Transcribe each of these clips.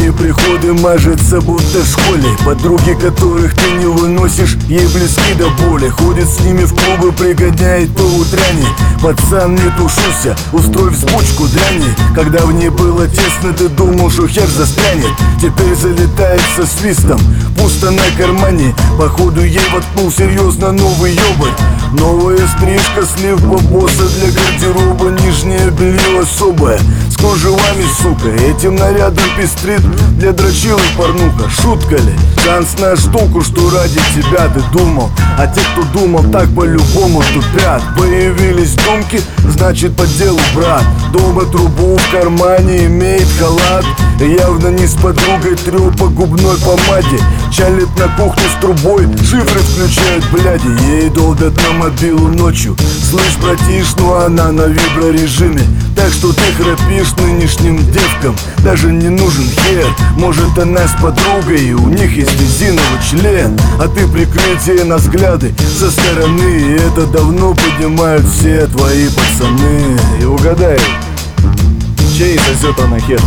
Утренние приходы мажется будто в школе. Подруги, которых ты не выносишь, ей близки до боли. Ходит с ними в клубы, пригоняет по утряне. Пацан, не тушуйся, устрой взбучку дряни. Когда в ней было тесно, ты думал, что хер застрянет. Теперь залетает со свистом, пусто на кармане. Походу ей воткнул серьезно новый ёбарь. Новая стрижка, слив бабоса для гардероба. Нижнее белье особое, с кружевами, сука. Этим нарядом пестрит для дрочилок порнуха. Шутка ли? Шанс на штуку, что ради тебя ты думал. А те, кто думал, так по-любому тупят. Появились думки, значит по делу, брат. Дома трубу в кармане, имеет халат. Явно не с подругой трёп по губной помаде. Чалит на кухне с трубой, шифры включают, бляди. Ей долбят на мобилу ночью. Слышь, братиш, ну она на виброрежиме. Так что ты храпишь нынешним девкам. Даже не нужен хер. Может она с подругой и у них есть резиновый член. А ты прикрытие на взгляды со стороны. И это давно поднимают все твои пацаны. И угадай, чей сосет она хер?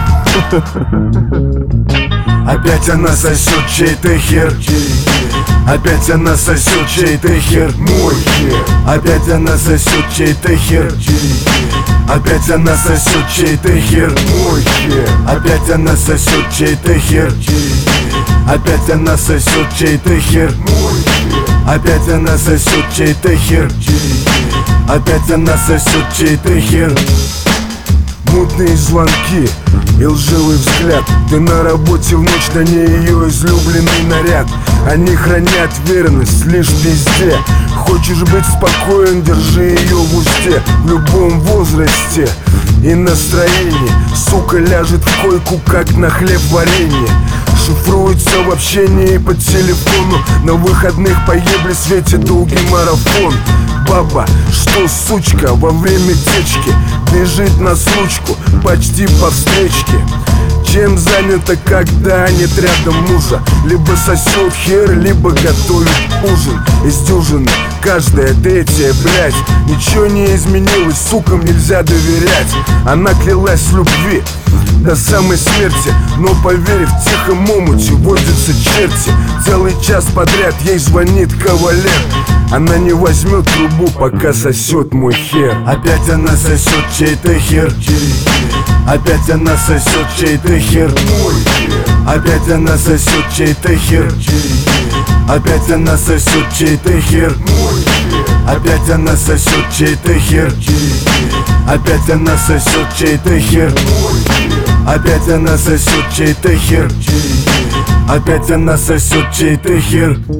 Опять она сосет чей-то хер. Опять она сосет чей-то хер. Мой хер. Опять она сосет чей-то хер. Опять она сосет чей-то хер. Мой хер. Опять она сосет чей-то хер. Опять она сосет чей-то хер. Мой хер. Опять она сосет чей-то хер. Опять она сосет чей-то хер. Мутные звонки и лживый взгляд. Ты на работе, в ночь на ней ее излюбленный наряд. Они хранят верность лишь везде. Хочешь быть спокоен, держи ее в узде. В любом возрасте и настроении. Сука ляжет в койку, как на хлеб варенье. Шифруется в общении по телефону. На выходных поебли светит долгий марафон. Баба, что сучка, во время течки бежит на случку, почти по встречке. Чем занята, когда нет рядом мужа? Либо сосет хер, либо готовит ужин. Из дюжины каждая третья, блядь. Ничего не изменилось, сукам нельзя доверять. Она клялась в любви до самой смерти, но поверив, в тихом омуте водятся черти. Целый час подряд ей звонит кавалер. Она не возьмет трубу, пока сосет мой хер. Опять она сосет чей-то хер. Опять она сосет чей-то хер. Мой хер. Опять она сосет чей-то хер. Опять она сосет чей-то хер. Мой хер. Опять она сосет чей-то хер. Опять она сосет чей-то хер. Мой хер. Опять она сосет чей-то хер. Опять она сосет чей-то хер.